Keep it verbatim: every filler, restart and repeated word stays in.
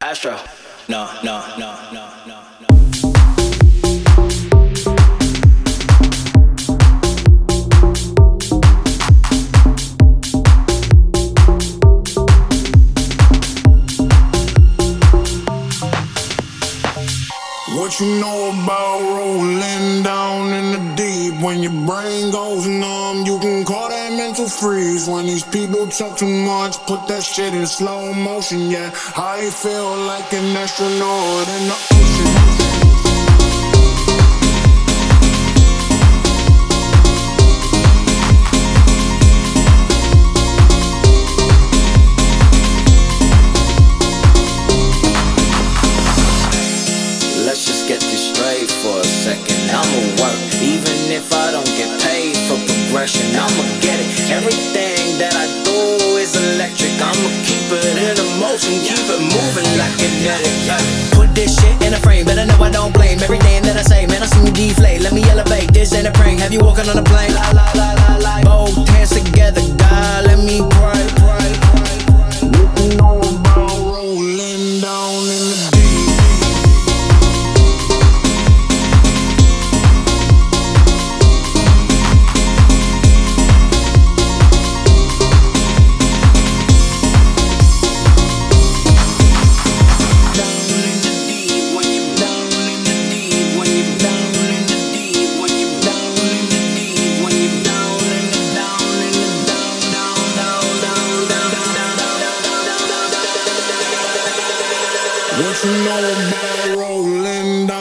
Astro. No, no, no, no, no, no. What you know about rolling down in the deep? When your brain goes numb, you can call that mental freeze. When these people talk too much, put that shit in slow motion, yeah. I feel like an astronaut in the ocean. Let's just get this straight for a second. I'ma work, even if I don't get paid for progression. I'ma get it. Everything that I do is electric. I'ma keep it in a motion, keep it moving like kinetic. Put this shit in a frame, but I know I don't blame everything that I say. Man, I see me deflate. Let me elevate. This ain't a prank. Have you walking on a plane? La la la la la. Both hands together, God, let me pray, pray, pray, pray. What you know about rolling down in the deep? What you know about rolling down?